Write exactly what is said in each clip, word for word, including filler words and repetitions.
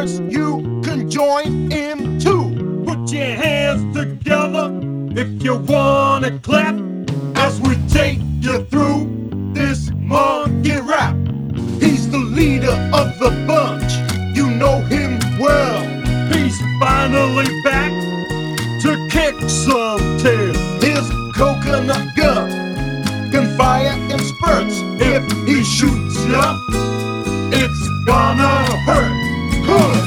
others, you can join him too. Put your hands together if you wanna clap As we take you through this monkey rap. He's the leader of the bunch, you know him well. He's finally back to kick some tail. His coconut gun can fire in spurts. If he shoots ya, it's gonna hurt. Huh.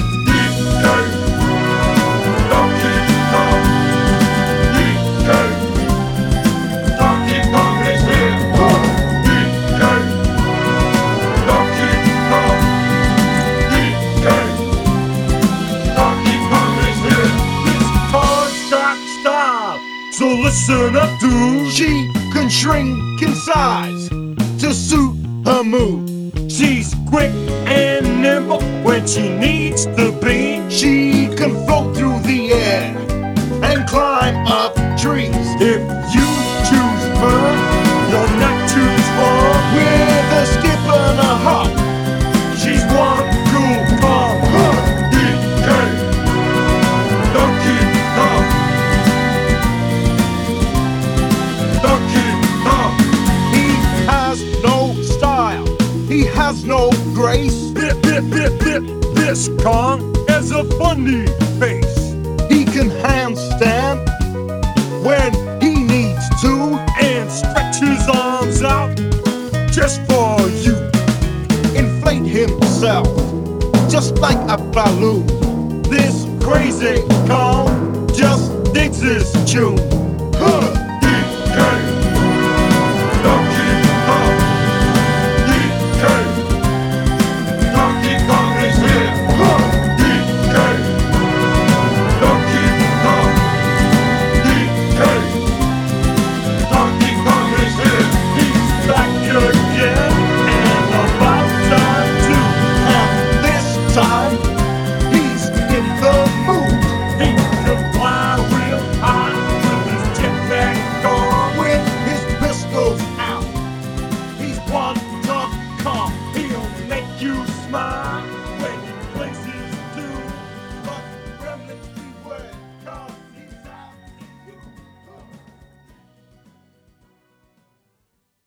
So listen up, dude. She can shrink in size to suit her mood. She's quick and nimble when she needs to be. She can float through the air and climb up trees. If you choose her, you're not too small. With a skip and a hop, She's one cool mom. huh. D K Donkey Kong. Donkey Kong. He has no style, he has no grace. Bit, bit, bit, bit. This Kong has a funny face. He can handstand when he needs to, And stretch his arms out just for you. inflate himself just like a balloon. This crazy Kong just digs his tune.